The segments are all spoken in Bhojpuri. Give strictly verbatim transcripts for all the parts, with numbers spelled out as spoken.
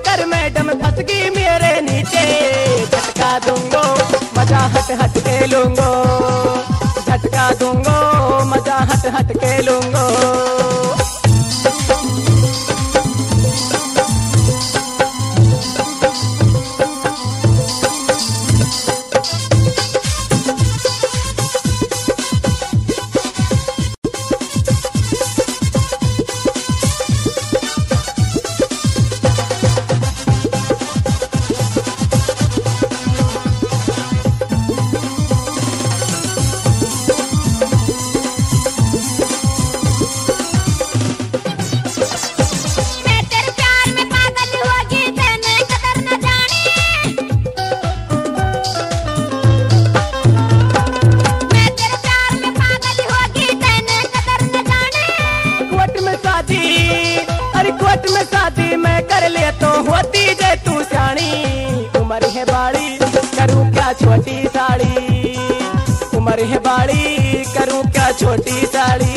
कर मैडम धस गई मेरे नीचे। झटका दूंगो मजा हट हट के लूंगो, झटका दूंगो मजा हट हट के लूंगो। में शादी मैं कर ले तो होती जे तू सियाणी। उम्र है बाड़ी करूं क्या छोटी साड़ी, उम्र है बाड़ी करूं क्या छोटी साड़ी।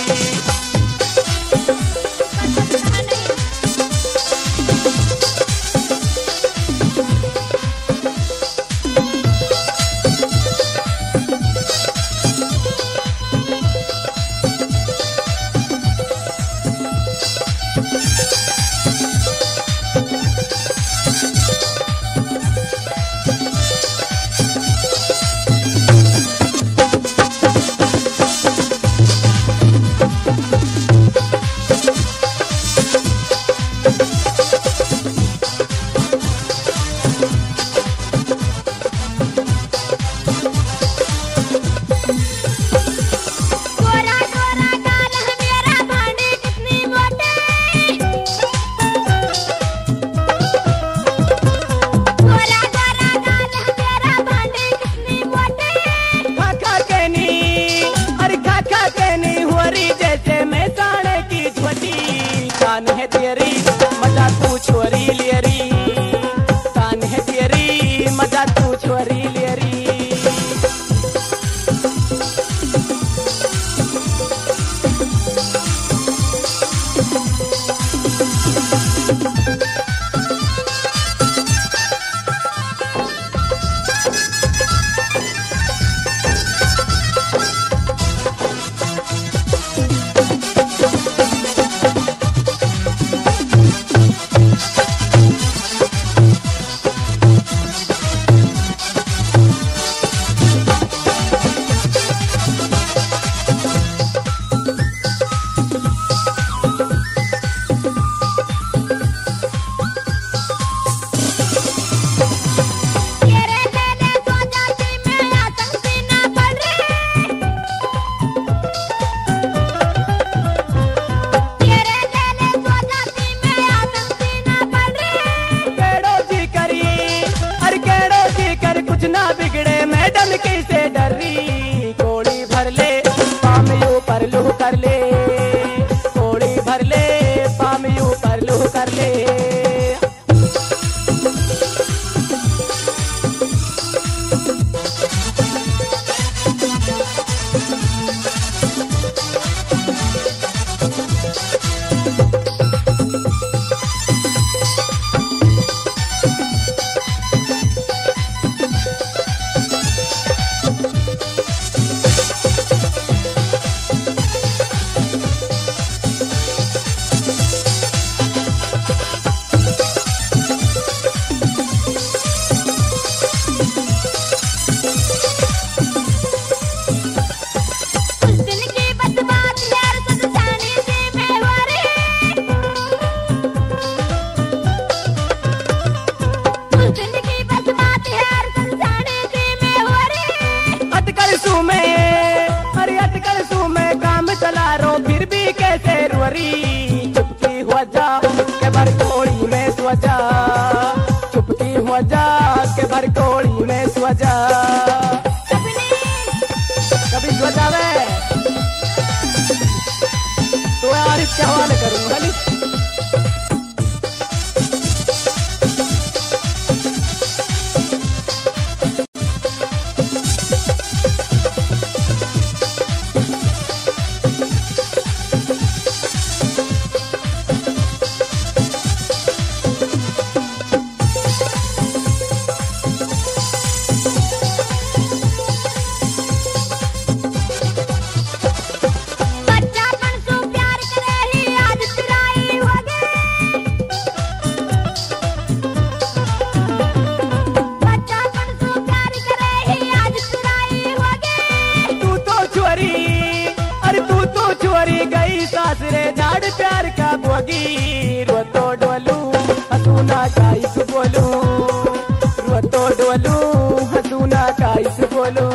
तान है तेरी मजा तू छोरी लेरी, तान है तेरी मजा तू छोरी लेरी। ना बिगड़े मैडम कैसे डर रही, कोड़ी भर ले पाम यू पर लू कर ले, कोड़ी भर ले पाम यू पर लू कर ले। रोगी रोतो डोलू हतू ना काइस बोलू रोतो डोलू हतू ना काइस बोलू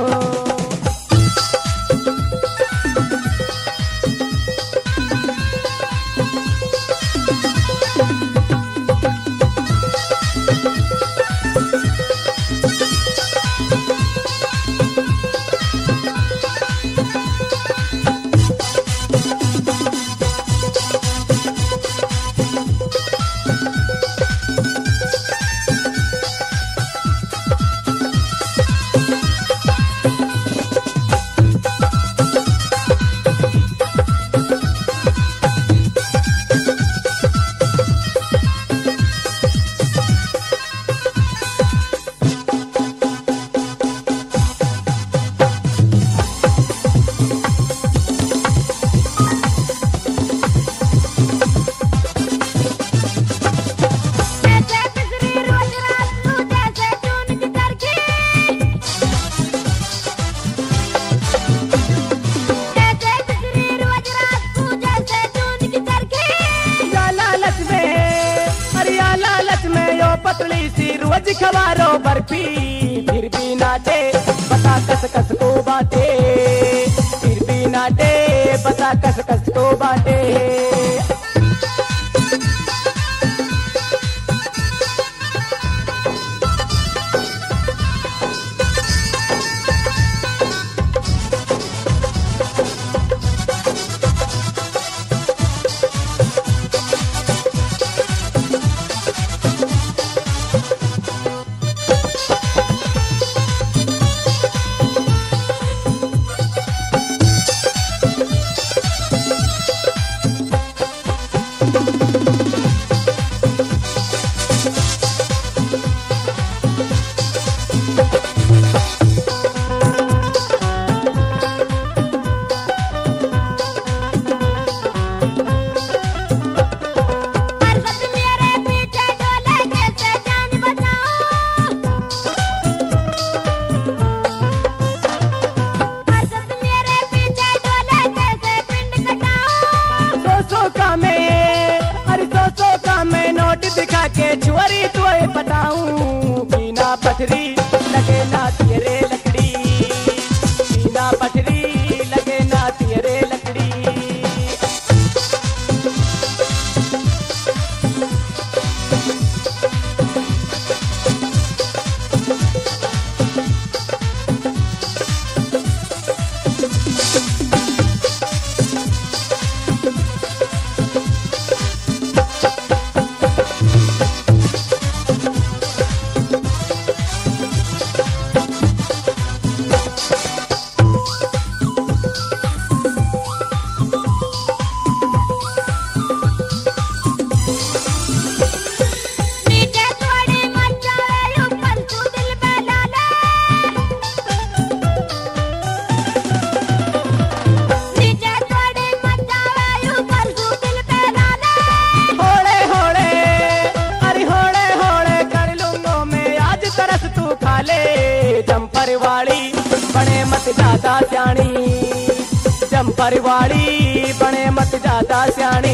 पतली सी रोज खवारो बर्फी फिर भी नाटे बता कस कस को बाटे फिर भी नाटे बता कस कस को बाटे दिखा के छुरी तुए बताऊं बिना पथरी लगे ना तेरे लकड़ी बिना पथरी लगे ना तेरे लकड़ी जम्पर वाली बने मत ज्यादा स्याणी जम्पर वाली बने मत ज्यादा स्याणी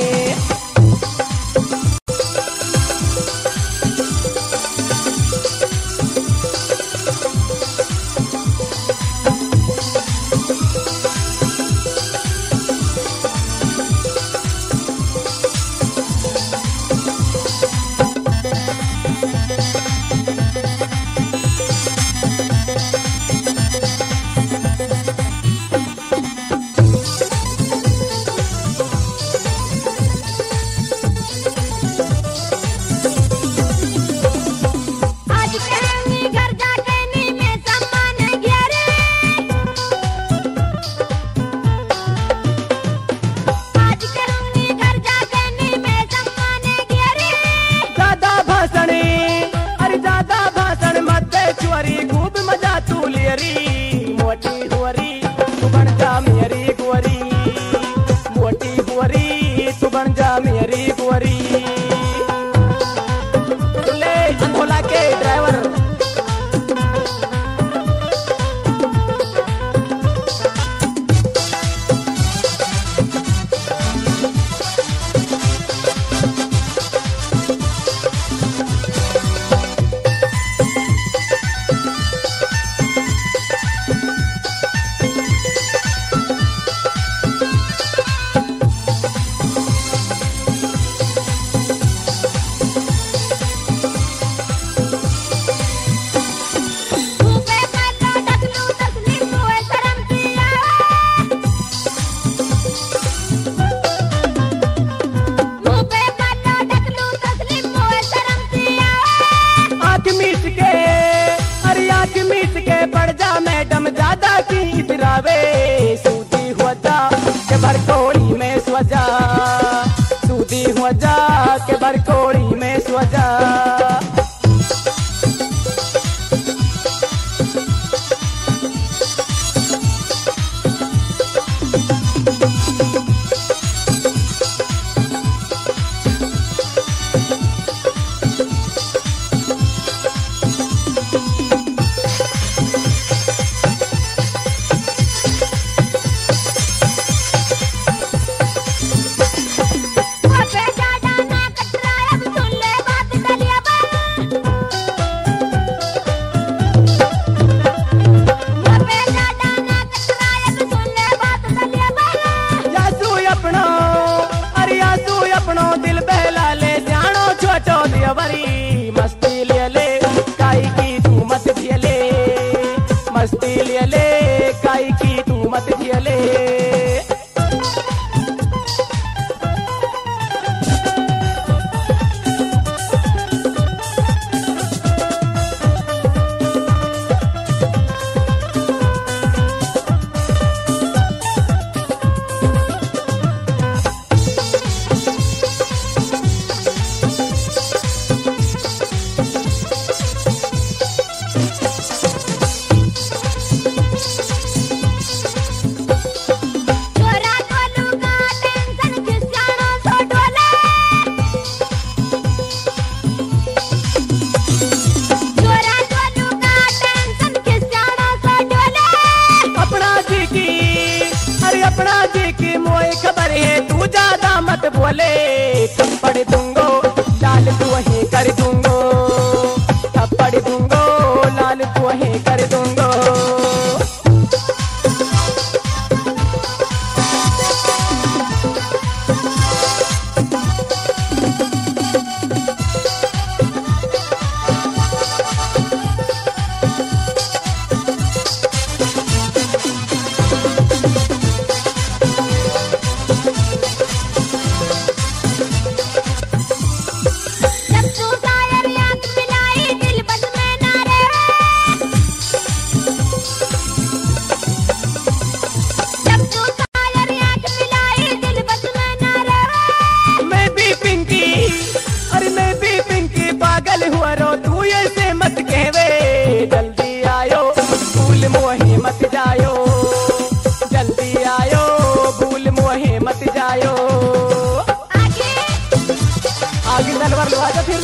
खूब मजा तू लियरी मोटी हुअरी तू बन जा मेरी गुअरी मोटी हुअरी तू बन जा मेरी गुअरी ले अंधोला के ड्राइवर सुवजा के बरकोड़ी में सुवजा। मस्ती ले ले काई की तू मत धियले, मस्ती ले ले काई की तू मत धियले। मत बोले थप्पड़ दूंगो लाल तू वहीं कर दूंगो, थप्पड़ दूंगो लाल तू वहीं कर दूंगो। जल्दी आयो भूल मोहे मत जायो, जल्दी आयो भूल मोहे मत जायो। आगे आगे तलवार लो आजा फिर।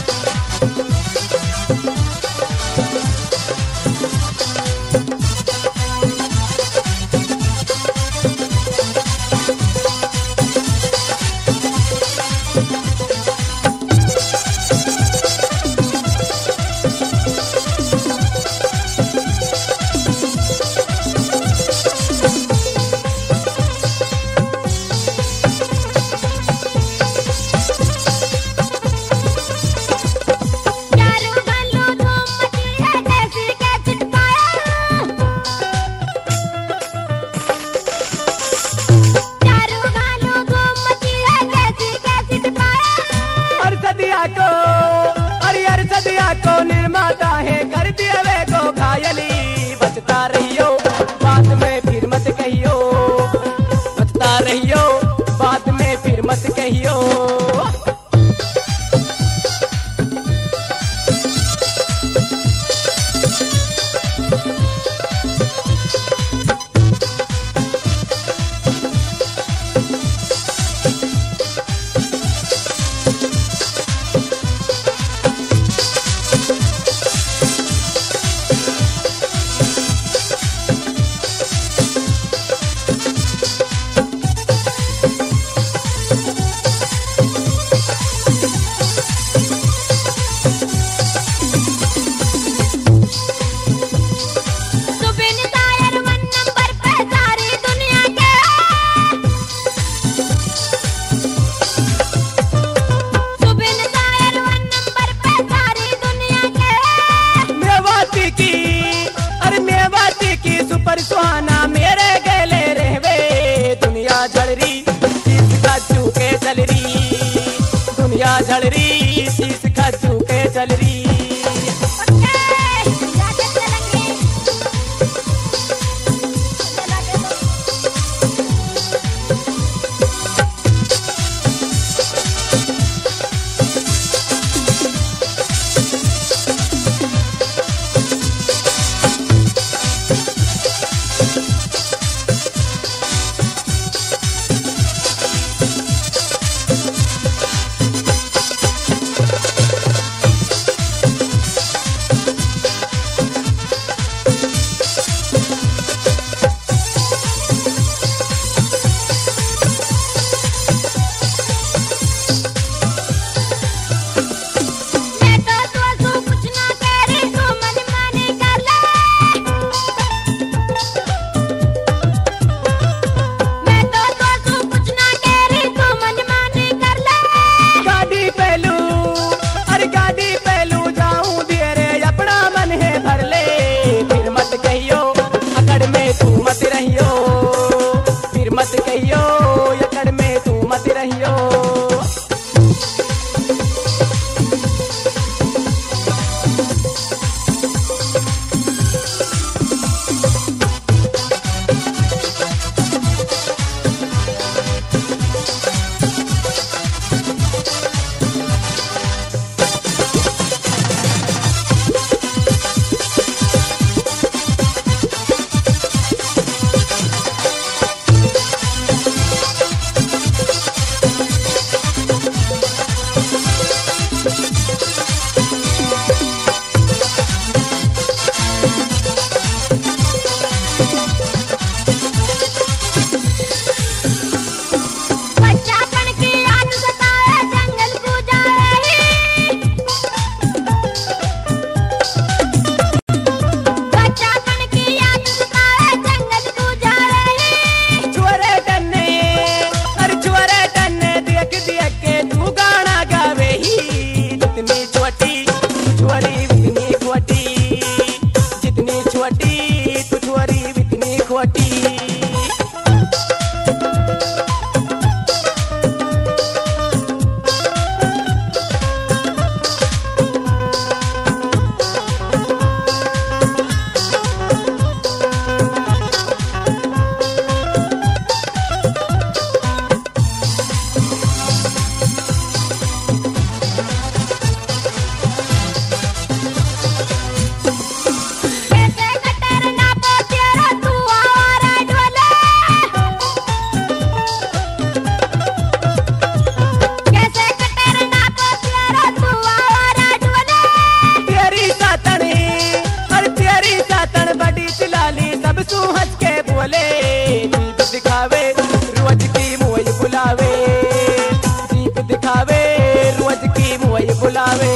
को निर्माता है कर दिया वे को घायली। बचता रहियो बात में फिर मत कहियो, बचता रहियो बात में फिर मत कहियो। सुहाना मेरे गले रहवे दुनिया झड़री शीश खचू के चल रही, दुनिया झड़री शीश खचू के चल रही। छोटी तुझवरी इतनी खोटी, जितनी छोटी तुझवरी इतनी खोटी। दीप दिखावे रोज की मुझ बुलावे, दीप दिखावे रोज की मुझ बुलावे।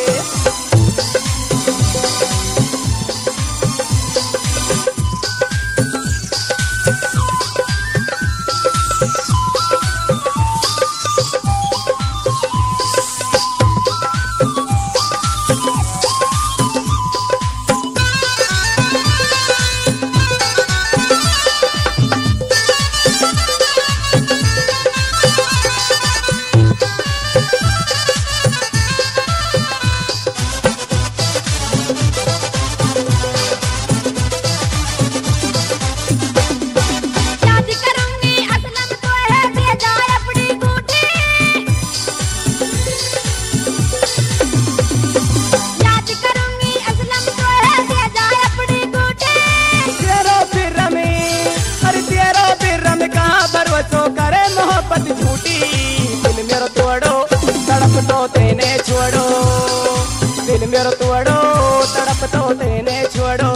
झूठी दिल मेरो तोड़ो तड़प तो तेने छोड़ो, दिल मेरो तोड़ो तड़प तो तेने छोड़ो।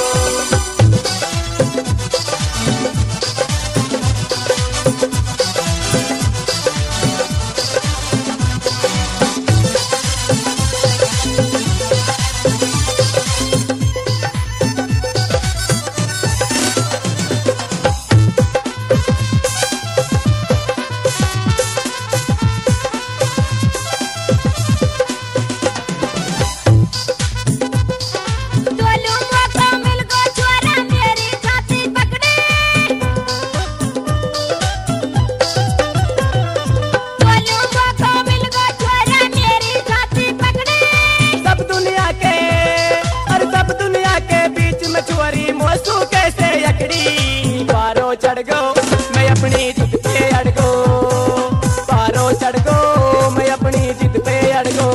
कैसे अकड़ी पारो चढ़ गो मैं अपनी जिद पे अड़ गो, पारो चढ़ गो मैं अपनी जिद पे अड़ गो।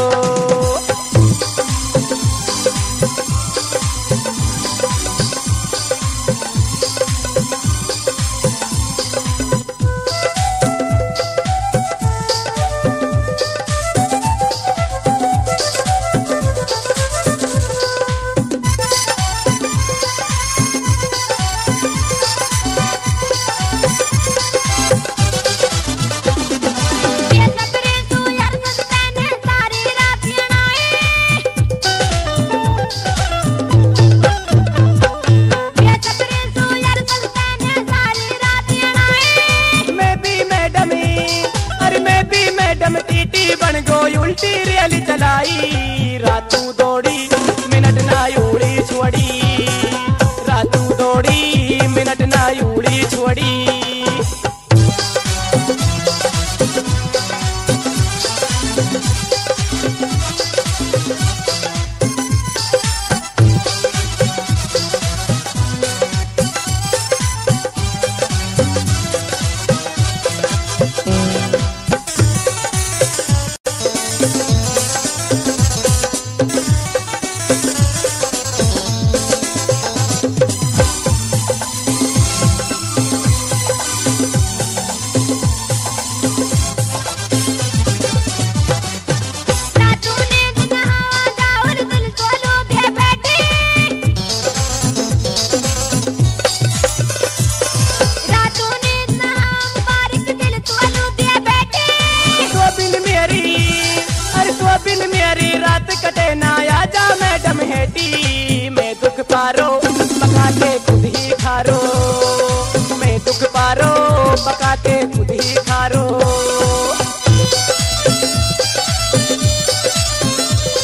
बन गो उल्टी रेल चलाई रातू दौड़ी मिनट ना उड़ी छोड़ी, रातू दौड़ी मिनट ना उड़ी छोड़ी। पारो पका के खुद ही खारो, मैं दुख पारो पका के खुद ही खारो।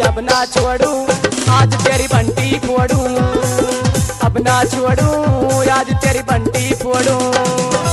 अब ना छोड़ू आज तेरी बंटी फोड़ू, अब ना छोड़ू आज तेरी बंटी फोड़ू।